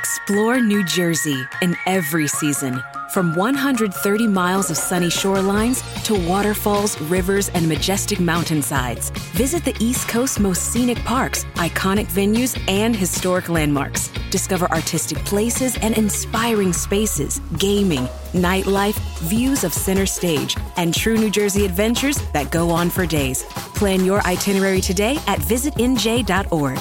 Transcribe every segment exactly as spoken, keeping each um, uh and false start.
Explore New Jersey in every season. From one hundred thirty miles of sunny shorelines to waterfalls, rivers, and majestic mountainsides. Visit the East Coast's most scenic parks, iconic venues, and historic landmarks. Discover artistic places and inspiring spaces, gaming, nightlife, views of center stage, and true New Jersey adventures that go on for days. Plan your itinerary today at visit N J dot org.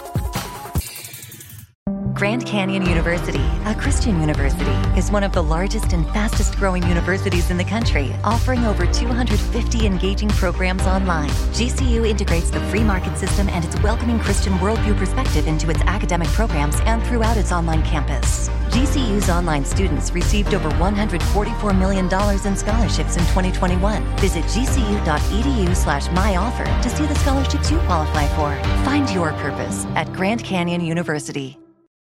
Grand Canyon University, a Christian university, is one of the largest and fastest growing universities in the country, offering over two hundred fifty engaging programs online. G C U integrates the free market system and its welcoming Christian worldview perspective into its academic programs and throughout its online campus. G C U's online students received over one hundred forty-four million dollars in scholarships in twenty twenty-one. Visit gcu.edu slash myoffer to see the scholarships you qualify for. Find your purpose at Grand Canyon University.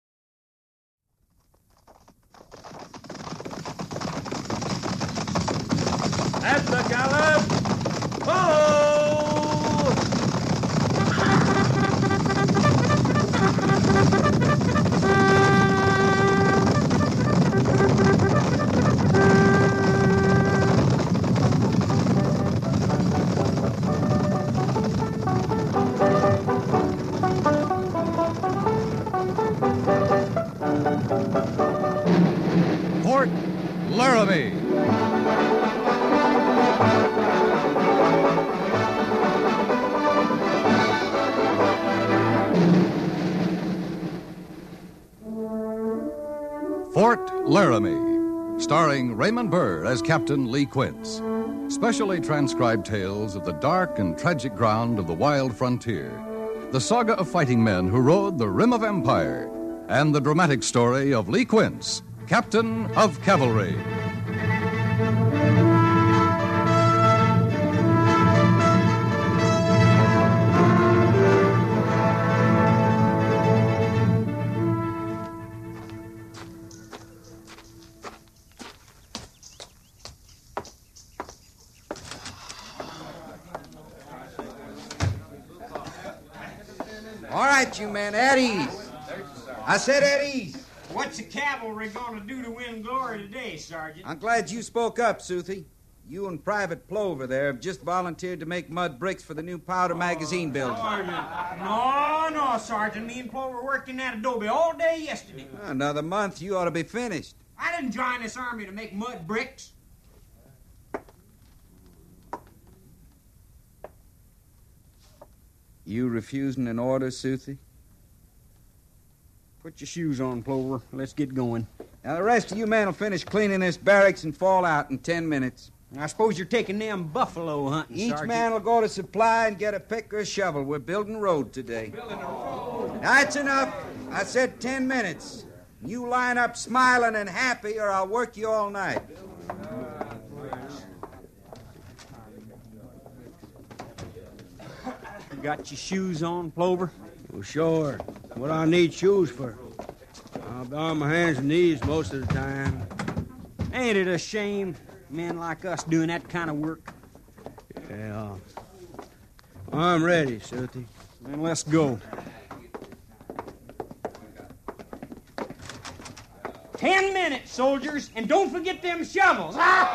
At the gallop! Oh! Fort Laramie. Fort Laramie, starring Raymond Burr as Captain Lee Quince. Specially transcribed tales of the dark and tragic ground of the wild frontier, the saga of fighting men who rode the rim of empire, and the dramatic story of Lee Quince, Captain of Cavalry. All right, you men, at ease. I said at ease. What's the cavalry gonna do to win glory today, Sergeant? I'm glad you spoke up, Soothie. You and Private Plover there have just volunteered to make mud bricks for the new powder magazine building. No, no, Sergeant. Me and Plover worked in that adobe all day yesterday. Another month, you ought to be finished. I didn't join this army to make mud bricks. You refusing an order, Soothie? Put your shoes on, Plover. Let's get going. Now, the rest of you men will finish cleaning this barracks and fall out in ten minutes. I suppose you're taking them buffalo hunting, Each Sergeant. man will go to supply and get a pick or a shovel. We're building a road today. Building a road. That's enough. I said ten minutes. You line up smiling and happy, or I'll work you all night. You got your shoes on, Plover? Well, sure. What I need shoes for? I'll be on my hands and knees most of the time. Ain't it a shame, men like us doing that kind of work? Yeah. I'm ready, Soothie. Then let's go. Ten minutes, soldiers, and don't forget them shovels.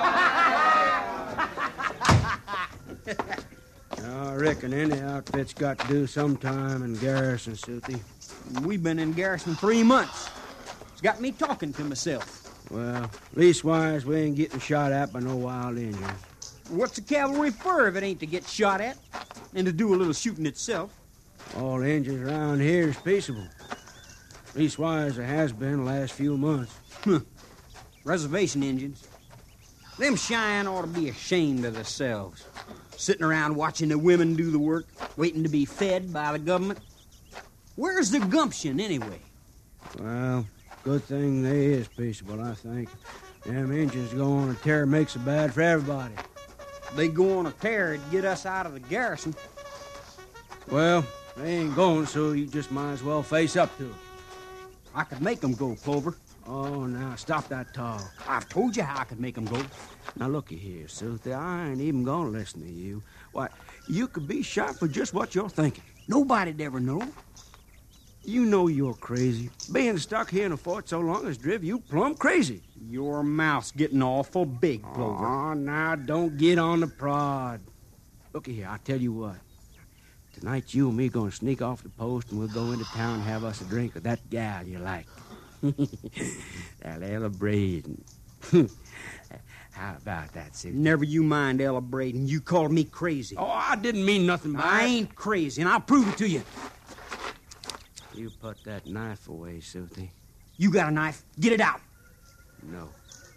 I reckon any outfit's got to do some time in garrison, Soothie. We've been in garrison three months. It's got me talking to myself. Well, leastwise, we ain't getting shot at by no wild Indians. What's the cavalry for if it ain't to get shot at and to do a little shooting itself? All Indians around here is peaceable. Leastwise, it has been the last few months. Huh. Reservation Indians. Them Cheyenne ought to be ashamed of themselves. Sitting around watching the women do the work, waiting to be fed by the government. Where's the gumption, anyway? Well, good thing they is peaceable, I think. Them Indians go on a tear makes it bad for everybody. They go on a tear to get us out of the garrison. Well, they ain't going, so you just might as well face up to them. I could make them go, Plover. Oh, now, stop that talk. I've told you how I could make them go. Now, looky here, Soothie, I ain't even gonna listen to you. Why, you could be shot for just what you're thinking. Nobody'd ever know. You know you're crazy. Being stuck here in a fort so long has driven you plumb crazy. Your mouth's getting awful big, Clover. Oh, now don't get on the prod. Looky here, I'll tell you what. Tonight you and me gonna sneak off the post and we'll go into town and have us a drink with that gal you like. That Ella Braden. How about that, Susie? Never you mind, Ella Braden. You called me crazy. Oh, I didn't mean nothing by I it. ain't crazy, and I'll prove it to you. You put that knife away, Susie. You got a knife? Get it out. No.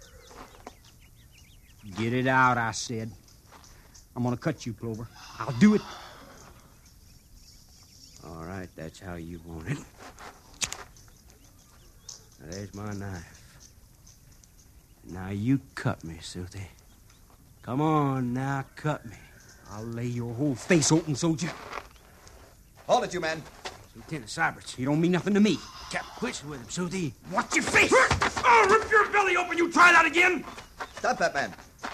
Get it out, I said. I'm gonna cut you, Clover. I'll do it. All right, that's how you want it. Now, there's my knife. Now you cut me, Susie. Come on, now cut me. I'll lay your whole face open, soldier. Hold it, you men. Lieutenant Syberts. You don't mean nothing to me. Captain Quitch with him, Susie. Watch your face! I'll rip your belly open. You try that again. Stop that man.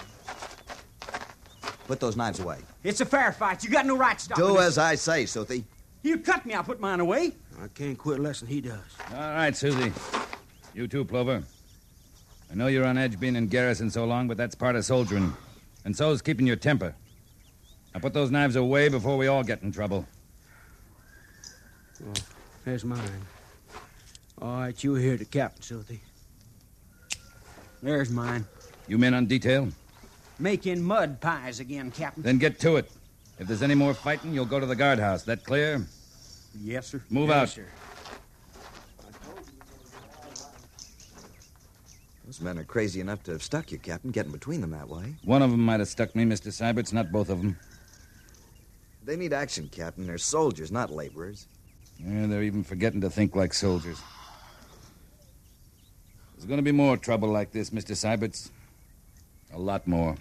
Put those knives away. It's a fair fight. You got no right to stop Do me. as I say, Susie. You cut me, I'll put mine away. I can't quit less than he does. All right, Susie. You too, Plover. I know you're on edge being in garrison so long, but that's part of soldiering. And so's keeping your temper. Now put those knives away before we all get in trouble. Oh, there's mine. All right, you hear the captain, Susie. There's mine. You men on detail? Making mud pies again, Captain. Then get to it. If there's any more fighting, you'll go to the guardhouse. That clear? Yes, sir. Move Yes, out. sir. Those men are crazy enough to have stuck you, Captain, getting between them that way. One of them might have stuck me, Mister Syberts, not both of them. They need action, Captain. They're soldiers, not laborers. Yeah, they're even forgetting to think like soldiers. There's going to be more trouble like this, Mister Syberts. A lot more.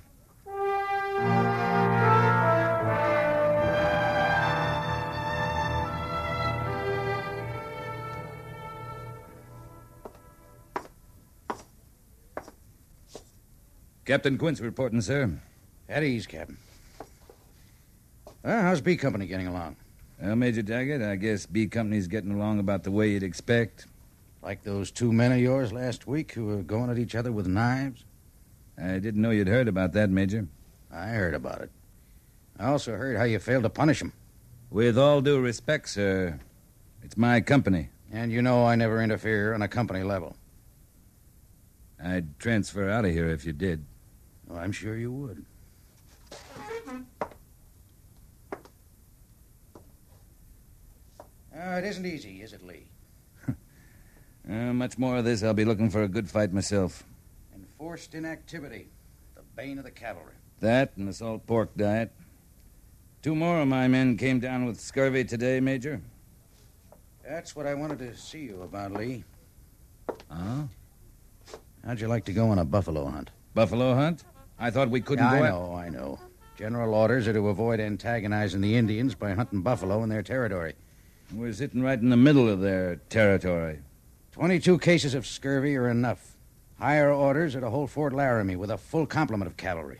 Captain Quince reporting, sir. At ease, Captain. Well, how's B Company getting along? Well, Major Daggett, I guess B Company's getting along about the way you'd expect. Like those two men of yours last week who were going at each other with knives? I didn't know you'd heard about that, Major. I heard about it. I also heard how you failed to punish them. With all due respect, sir, it's my company. And you know I never interfere on a company level. I'd transfer out of here if you did. Oh, I'm sure you would. Uh, it isn't easy, is it, Lee? Uh, much more of this, I'll be looking for a good fight myself. Enforced inactivity, the bane of the cavalry. That and the salt pork diet. Two more of my men came down with scurvy today, Major. That's what I wanted to see you about, Lee. Oh? How'd you like to go on a buffalo hunt? Buffalo hunt? I thought we couldn't Yeah, go I out- know, I know. General orders are to avoid antagonizing the Indians by hunting buffalo in their territory. We're sitting right in the middle of their territory. Twenty-two cases of scurvy are enough. Higher orders are to hold Fort Laramie with a full complement of cavalry.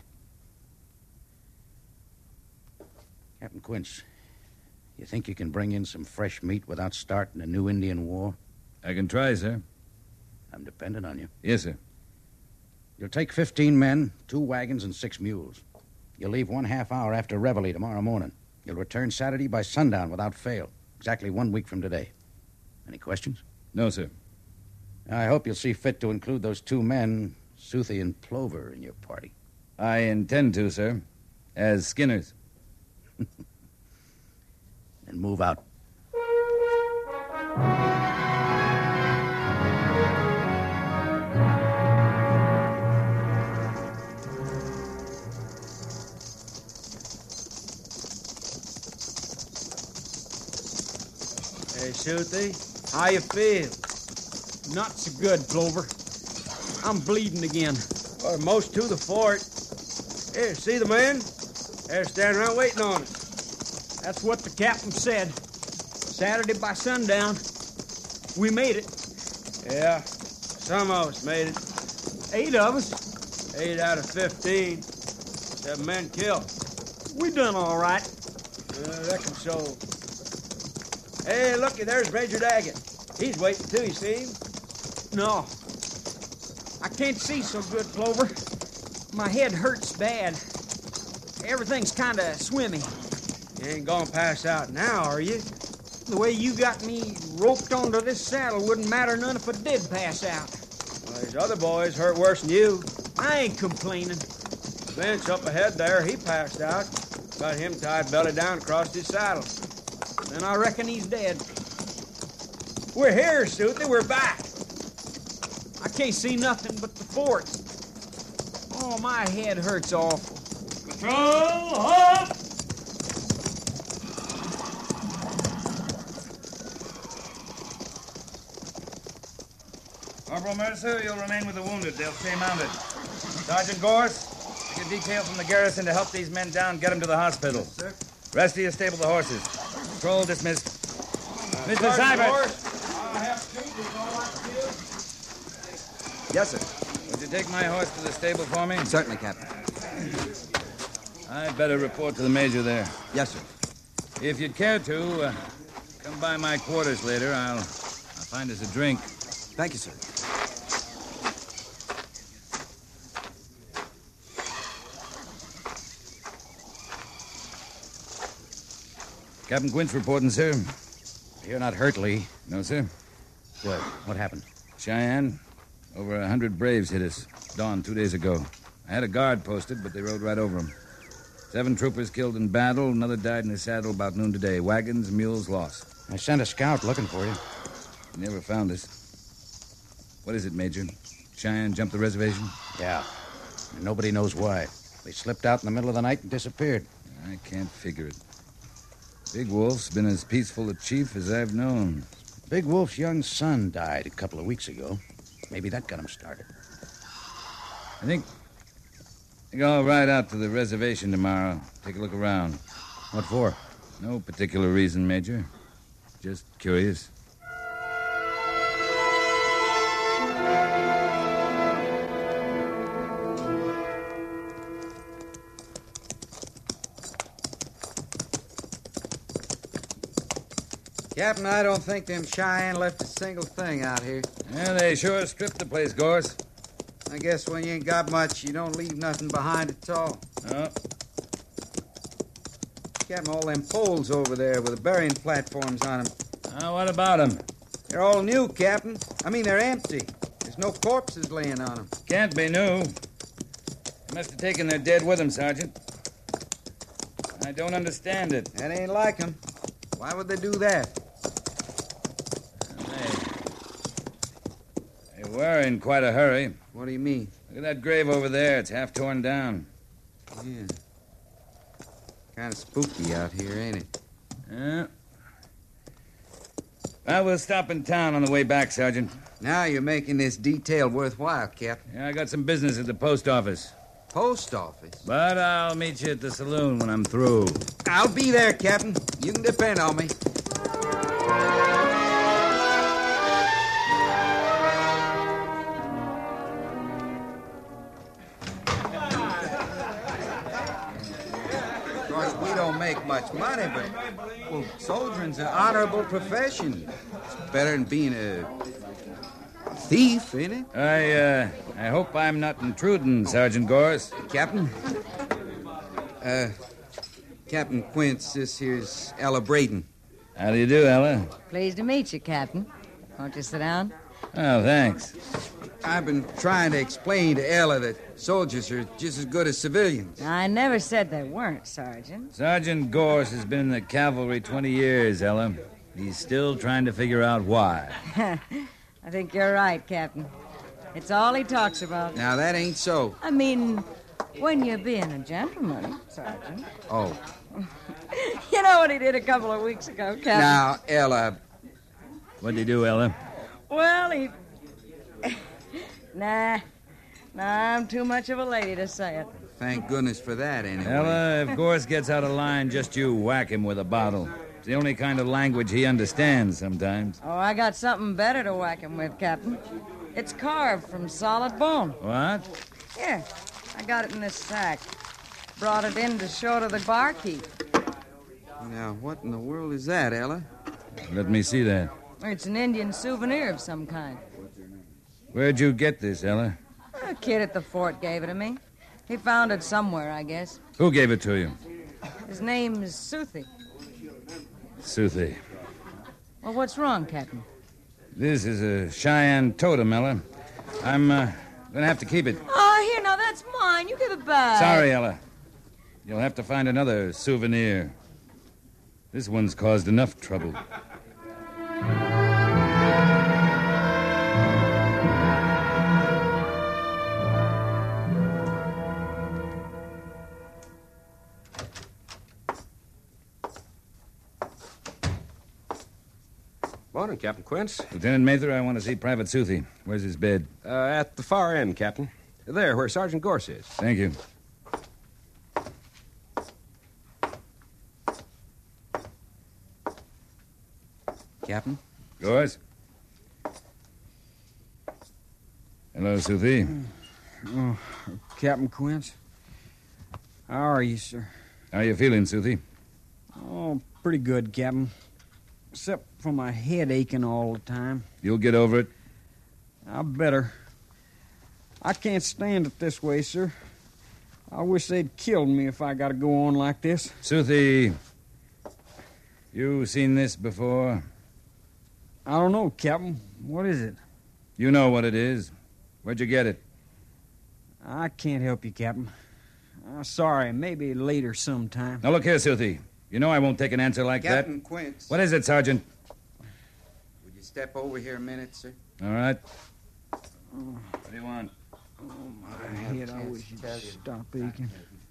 Captain Quince, you think you can bring in some fresh meat without starting a new Indian war? I can try, sir. I'm dependent on you. Yes, sir. You'll take fifteen men, two wagons, and six mules. You'll leave one half hour after reveille tomorrow morning. You'll return Saturday by sundown without fail. Exactly one week from today. Any questions? No, sir. I hope you'll see fit to include those two men, Soothie and Plover, in your party. I intend to, sir. As Skinners. And move out. Hey, Soothie, how you feel? Not so good, Clover. I'm bleeding again. Or most to the fort. Here, see the men? They're standing around waiting on us. That's what the captain said. Saturday by sundown. We made it. Yeah, some of us made it. Eight of us. Eight out of fifteen. Seven men killed. We done all right. I reckon so. Hey, looky, there's Major Daggett. He's waiting, too, you see him? No. I can't see so good, Clover. My head hurts bad. Everything's kind of swimmy. You ain't gonna pass out now, are you? The way you got me roped onto this saddle wouldn't matter none if I did pass out. Well, there's other boys hurt worse than you. I ain't complaining. Lynch up ahead there, he passed out. Got him tied belly down across his saddle. And I reckon he's dead. We're here, Sooty. We're back. I can't see nothing but the fort. Oh, my head hurts awful. Patrol, up! Corporal Mercer, you'll remain with the wounded. They'll stay mounted. Sergeant Gorse, take a detail from the garrison to help these men down, get them to the hospital. Yes, sir. Rest of you stable the horses. Patrol dismissed. Uh, Mister Seibert! I have treatment all I can do. Yes, sir. Would you take my horse to the stable for me? Certainly, Captain. I'd better report to the major there. Yes, sir. If you'd care to, uh, come by my quarters later. I'll, I'll find us a drink. Thank you, sir. Captain Quince reporting, sir. You're not hurt, Lee. No, sir. Good. What happened? Cheyenne. Over a hundred Braves hit us. Dawn two days ago. I had a guard posted, but they rode right over them. Seven troopers killed in battle. Another died in his saddle about noon today. Wagons, mules lost. I sent a scout looking for you. He never found us. What is it, Major? Cheyenne jumped the reservation? Yeah. And nobody knows why. They slipped out in the middle of the night and disappeared. I can't figure it. Big Wolf's been as peaceful a chief as I've known. Big Wolf's young son died a couple of weeks ago. Maybe that got him started. I think... I think I'll ride out to the reservation tomorrow. Take a look around. What for? No particular reason, Major. Just curious. Captain, I don't think them Cheyenne left a single thing out here. Yeah, they sure stripped the place, Gorse. I guess when you ain't got much, you don't leave nothing behind at all. Oh. Captain, all them poles over there with the burying platforms on them. Oh, what about them? They're all new, Captain. I mean, they're empty. There's no corpses laying on them. Can't be new. They must have taken their dead with them, Sergeant. I don't understand it. That ain't like them. Why would they do that? They, they were in quite a hurry. What do you mean? Look at that grave over there. It's half torn down. Yeah. Kind of spooky out here, ain't it? Yeah. Well, we'll stop in town on the way back, Sergeant. Now you're making this detail worthwhile, Captain. Yeah, I got some business at the post office. Post office? But I'll meet you at the saloon when I'm through. I'll be there, Captain. You can depend on me. Of course, we don't make much money, but, well, soldiering's an honorable profession. It's better than being a thief, ain't it? I, uh, I hope I'm not intruding, Sergeant Gorse. Captain? Uh, Captain Quince, this here's Ella Braden. How do you do, Ella? Pleased to meet you, Captain. Won't you sit down? Oh, thanks. I've been trying to explain to Ella that soldiers are just as good as civilians. I never said they weren't, Sergeant. Sergeant Gorse has been in the cavalry twenty years, Ella. He's still trying to figure out why. I think you're right, Captain. It's all he talks about. Now, that ain't so. I mean, when you're being a gentleman, Sergeant. Oh. You know what he did a couple of weeks ago, Captain? Now, Ella. What'd he do, Ella? Well, he... nah. Nah, I'm too much of a lady to say it. Thank goodness for that, anyway. Ella, if Gorse gets out of line, just you whack him with a bottle. It's the only kind of language he understands sometimes. Oh, I got something better to whack him with, Captain. It's carved from solid bone. What? Here, I got it in this sack. Brought it in to show to the barkeep. Now, what in the world is that, Ella? Let me see that. It's an Indian souvenir of some kind. Where'd you get this, Ella? A kid at the fort gave it to me. He found it somewhere, I guess. Who gave it to you? His name is Suthi. Suthi. Well, what's wrong, Captain? This is a Cheyenne totem, Ella. I'm uh, gonna have to keep it. Oh, here, now, that's mine. You give it back. Sorry, Ella. You'll have to find another souvenir. This one's caused enough trouble. Morning, Captain Quince. Lieutenant Mather, I want to see Private Suthi. Where's his bed? Uh, at the far end, Captain. There, where Sergeant Gorse is. Thank you. Captain? Gorse? Hello, Suthi. Oh, Captain Quince. How are you, sir? How are you feeling, Suthi? Oh, pretty good, Captain. Except for my head aching all the time. You'll get over it. I better. I can't stand it this way, sir. I wish they'd killed me if I got to go on like this. Suthi, you seen this before? I don't know, Captain. What is it? You know what it is. Where'd you get it? I can't help you, Captain. Uh, sorry, maybe later sometime. Now, look here, Suthi. You know I won't take an answer like Captain that. Captain Quince. What is it, Sergeant? Would you step over here a minute, sir? All right. What do you want? Oh, my head. I wish you'd stop aching.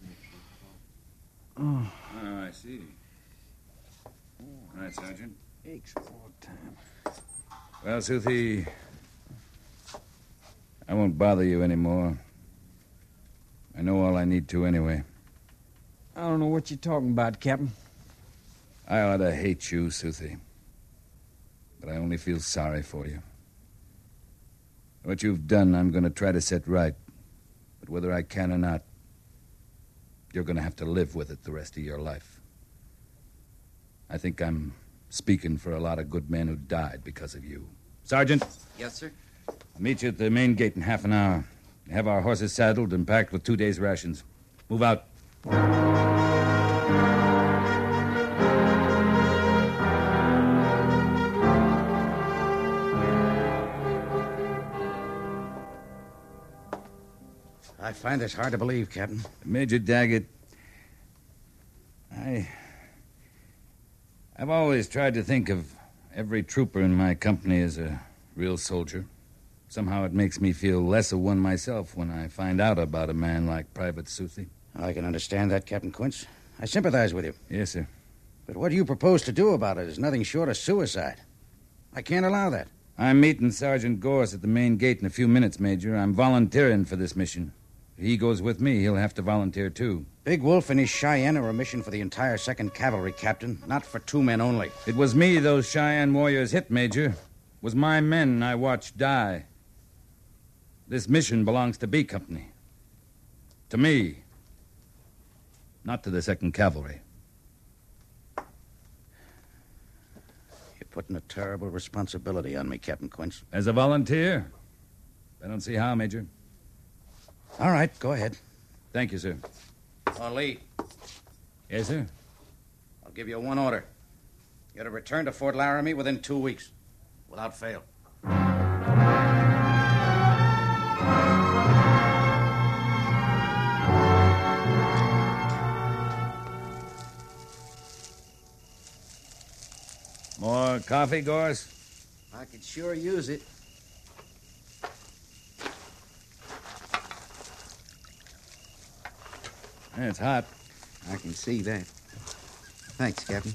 Oh. Oh, I see. All right, Sergeant. Aches all the time. Well, Suthi, I won't bother you anymore. I know all I need to anyway. I don't know what you're talking about, Captain. I ought to hate you, Suthi. But I only feel sorry for you. What you've done, I'm going to try to set right. But whether I can or not, you're going to have to live with it the rest of your life. I think I'm speaking for a lot of good men who died because of you. Sergeant? Yes, sir? I'll meet you at the main gate in half an hour. Have our horses saddled and packed with two days' rations. Move out. I find this hard to believe, Captain. Major Daggett, I... I've always tried to think of every trooper in my company as a real soldier. Somehow it makes me feel less of one myself when I find out about a man like Private Suthi. I can understand that, Captain Quince. I sympathize with you. Yes, sir. But what you propose to do about it is nothing short of suicide. I can't allow that. I'm meeting Sergeant Gorse at the main gate in a few minutes, Major. I'm volunteering for this mission. If he goes with me, he'll have to volunteer, too. Big Wolf and his Cheyenne are a mission for the entire second Cavalry, Captain, not for two men only. It was me those Cheyenne warriors hit, Major. It was my men I watched die. This mission belongs to B Company. To me. Not to the second Cavalry. You're putting a terrible responsibility on me, Captain Quince. As a volunteer? I don't see how, Major. All right, go ahead. Thank you, sir. Oh, Lee. Yes, sir? I'll give you one order. You're to return to Fort Laramie within two weeks. Without fail. More coffee, Gorse? I could sure use it. Yeah, it's hot. I can see that. Thanks, Captain.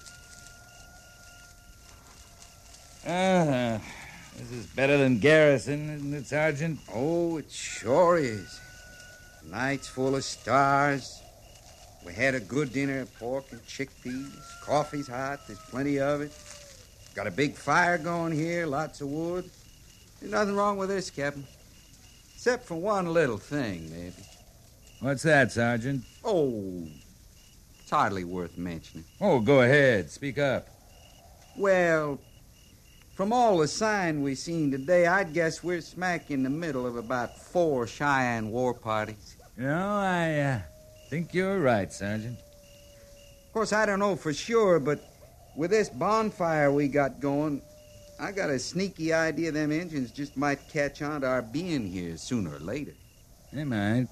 Ah, this is better than Garrison, isn't it, Sergeant? Oh, it sure is. Night's full of stars. We had a good dinner of pork and chickpeas. Coffee's hot. There's plenty of it. Got a big fire going here, lots of wood. There's nothing wrong with this, Captain. Except for one little thing, maybe. What's that, Sergeant? Oh, it's hardly worth mentioning. Oh, go ahead. Speak up. Well, from all the sign we seen today, I'd guess we're smack in the middle of about four Cheyenne war parties. You know, I uh, think you're right, Sergeant. Of course, I don't know for sure, but with this bonfire we got going, I got a sneaky idea them Injuns just might catch on to our being here sooner or later. They might.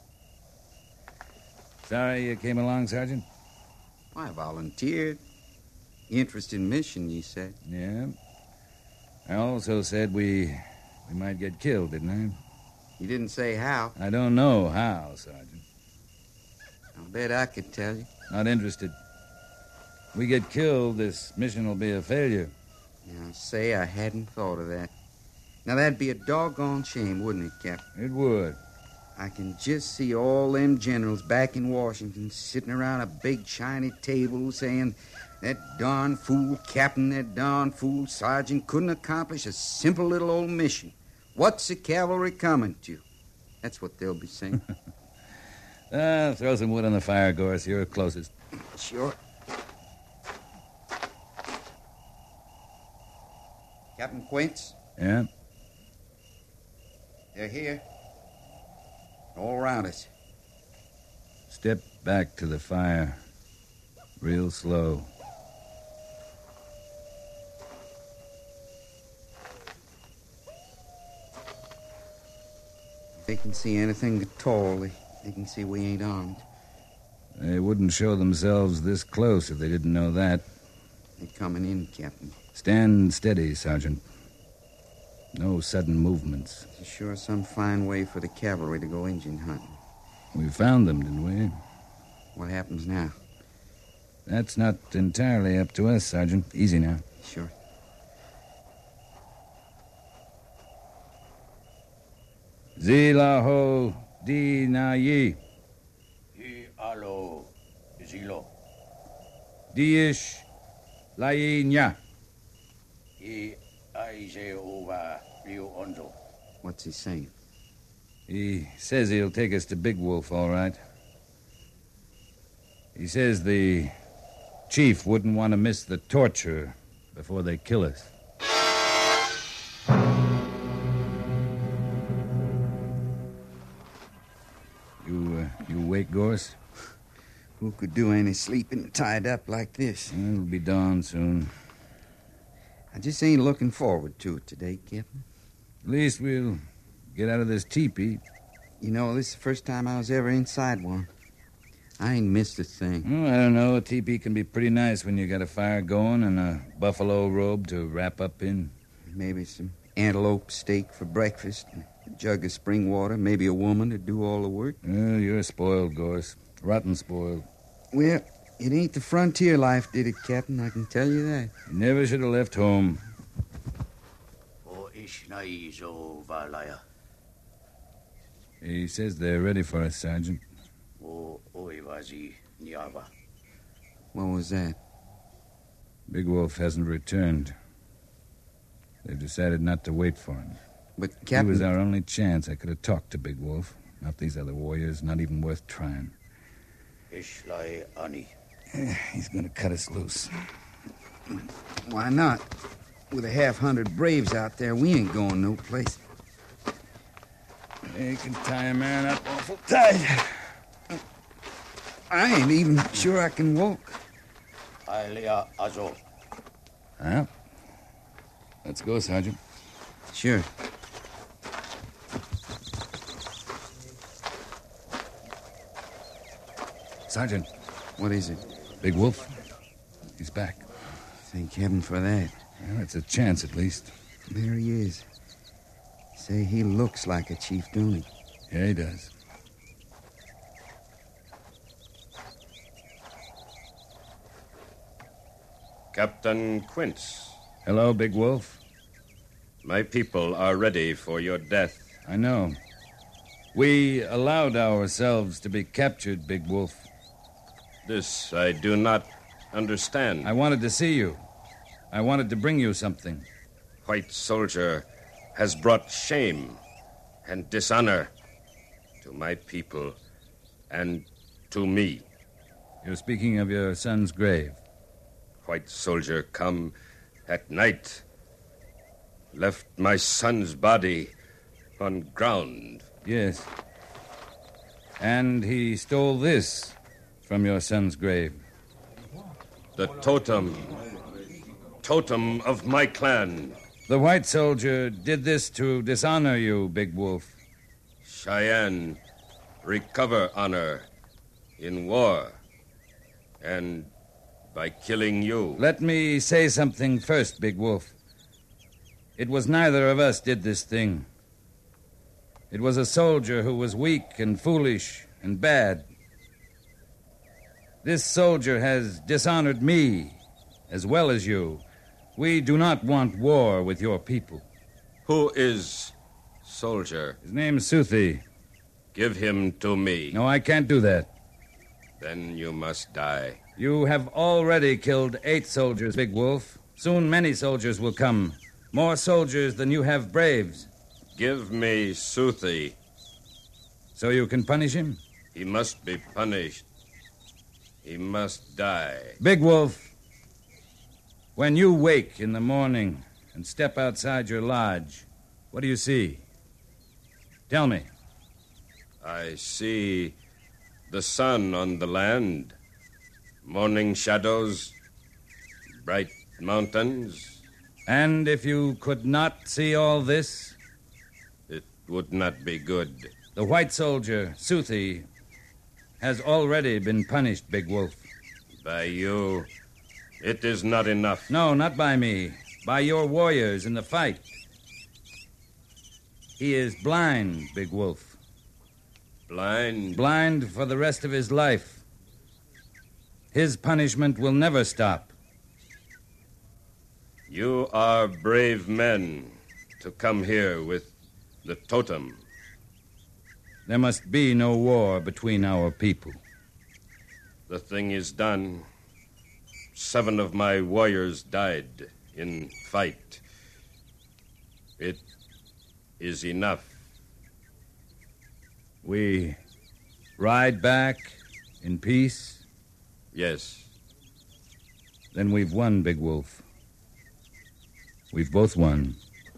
Sorry you came along, Sergeant? I volunteered. Interesting mission, you said. Yeah. I also said we we might get killed, didn't I? You didn't say how. I don't know how, Sergeant. I'll bet I could tell you. Not interested. We get killed, this mission will be a failure. Yeah, I say I hadn't thought of that. Now, that'd be a doggone shame, wouldn't it, Captain? It would. I can just see all them generals back in Washington sitting around a big shiny table saying, that darn fool captain, that darn fool sergeant couldn't accomplish a simple little old mission. What's the cavalry coming to? That's what they'll be saying. Ah, throw some wood on the fire, Gorse. You're closest. Sure. Captain Quince? Yeah? They're here. All around us. Step back to the fire. Real slow. If they can see anything at all, they, they can see we ain't armed. They wouldn't show themselves this close if they didn't know that. They're coming in, Captain. Stand steady, Sergeant. No sudden movements. It's sure some fine way for the cavalry to go Indian hunting. We found them, didn't we? What happens now? That's not entirely up to us, Sergeant. Easy now. Sure. Zilaho di na yi. Hi alo zilo. Diish lai nya. Hi aize over Rio Ondo. What's he saying? He says he'll take us to Big Wolf, all right. He says the chief wouldn't want to miss the torture before they kill us. You, uh, you awake, Gorse? Who could do any sleeping tied up like this? It'll be dawn soon. I just ain't looking forward to it today, Captain. At least we'll get out of this teepee. You know, this is the first time I was ever inside one. I ain't missed a thing. Oh, I don't know. A teepee can be pretty nice when you got a fire going and a buffalo robe to wrap up in. Maybe some antelope steak for breakfast, a jug of spring water, maybe a woman to do all the work. Oh, you're spoiled, Gorse. Rotten spoiled. Well, it ain't the frontier life, did it, Captain? I can tell you that. You never should have left home. O ishnaizo valaya. He says they're ready for us, Sergeant. O oivazi niava. What was that? Big Wolf hasn't returned. They've decided not to wait for him. But, Captain... He was our only chance. I could have talked to Big Wolf. Not these other warriors. Not even worth trying. Ishlai ani. He's going to cut us loose. Why not? With a half hundred braves out there, we ain't going no place. You can tie a man up awful tight. I ain't even sure I can walk. Ailea azo. Well, let's go, Sergeant. Sure. Sergeant. What is it? Big Wolf. He's back. Thank heaven for that. Well, it's a chance, at least. There he is. Say, he looks like a chief, don't he? Yeah, he does. Captain Quince. Hello, Big Wolf. My people are ready for your death. I know. We allowed ourselves to be captured, Big Wolf. This I do not understand. I wanted to see you. I wanted to bring you something. White soldier has brought shame and dishonor to my people and to me. You're speaking of your son's grave. White soldier come at night, left my son's body on ground. Yes. And he stole this from your son's grave. The totem. Totem of my clan. The white soldier did this to dishonor you, Big Wolf. Cheyenne recover honor in war and by killing you. Let me say something first, Big Wolf. It was neither of us did this thing. It was a soldier who was weak and foolish and bad. This soldier has dishonored me as well as you. We do not want war with your people. Who is soldier? His name's Suthi. Give him to me. No, I can't do that. Then you must die. You have already killed eight soldiers, Big Wolf. Soon many soldiers will come. More soldiers than you have braves. Give me Suthi. So you can punish him? He must be punished. He must die. Big Wolf, when you wake in the morning and step outside your lodge, what do you see? Tell me. I see the sun on the land, morning shadows, bright mountains. And if you could not see all this? It would not be good. The white soldier, Suthi, has already been punished, Big Wolf. By you, it is not enough. No, not by me. By your warriors in the fight. He is blind, Big Wolf. Blind? Blind for the rest of his life. His punishment will never stop. You are brave men to come here with the totem. There must be no war between our people. The thing is done. Seven of my warriors died in fight. It is enough. We ride back in peace? Yes. Then we've won, Big Wolf. We've both won.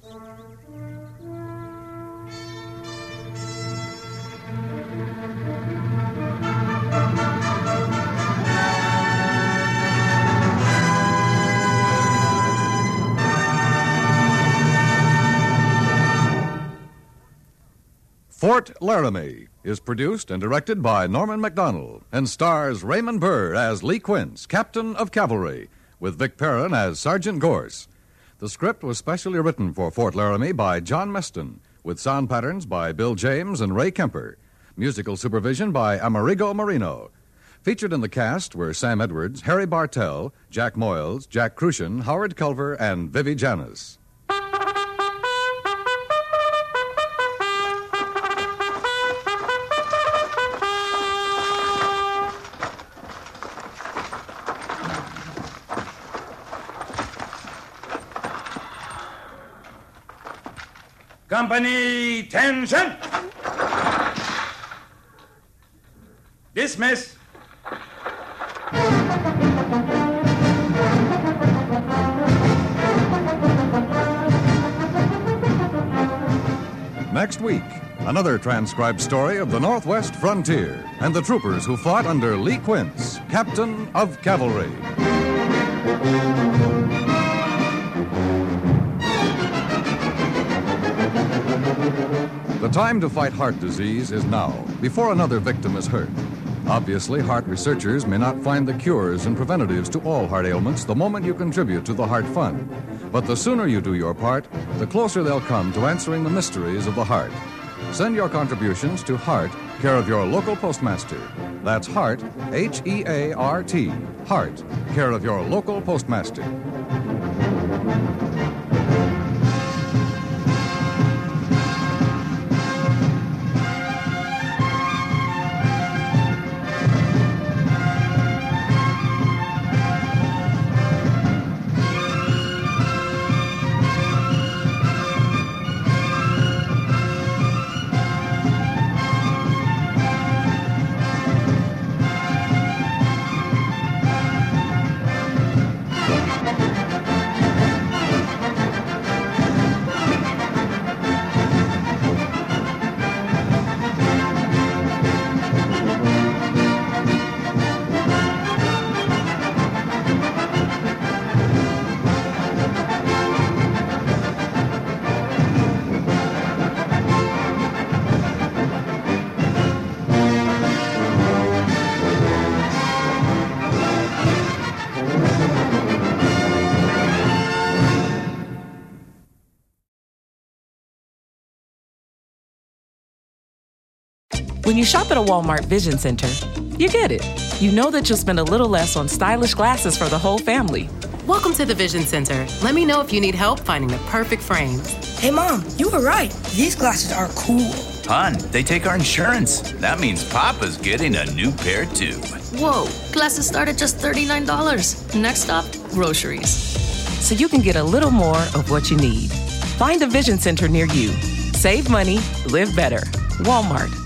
Fort Laramie is produced and directed by Norman Macdonald and stars Raymond Burr as Lee Quince, Captain of Cavalry, with Vic Perrin as Sergeant Gorse. The script was specially written for Fort Laramie by John Meston, with sound patterns by Bill James and Ray Kemper. Musical supervision by Amerigo Marino. Featured in the cast were Sam Edwards, Harry Bartell, Jack Moyles, Jack Crucian, Howard Culver, and Vivi Janis. Company, tension! Dismiss! Next week, another transcribed story of the Northwest frontier and the troopers who fought under Lee Quince, Captain of Cavalry. The time to fight heart disease is now, before another victim is hurt. Obviously, heart researchers may not find the cures and preventatives to all heart ailments the moment you contribute to the Heart Fund. But the sooner you do your part, the closer they'll come to answering the mysteries of the heart. Send your contributions to Heart, care of your local postmaster. That's Heart, H E A R T, Heart, care of your local postmaster. When you shop at a Walmart Vision Center, you get it. You know that you'll spend a little less on stylish glasses for the whole family. Welcome to the Vision Center. Let me know if you need help finding the perfect frames. Hey, Mom, you were right. These glasses are cool. Hon, they take our insurance. That means Papa's getting a new pair, too. Whoa, glasses start at just thirty-nine dollars. Next stop, groceries. So you can get a little more of what you need. Find a Vision Center near you. Save money, live better. Walmart.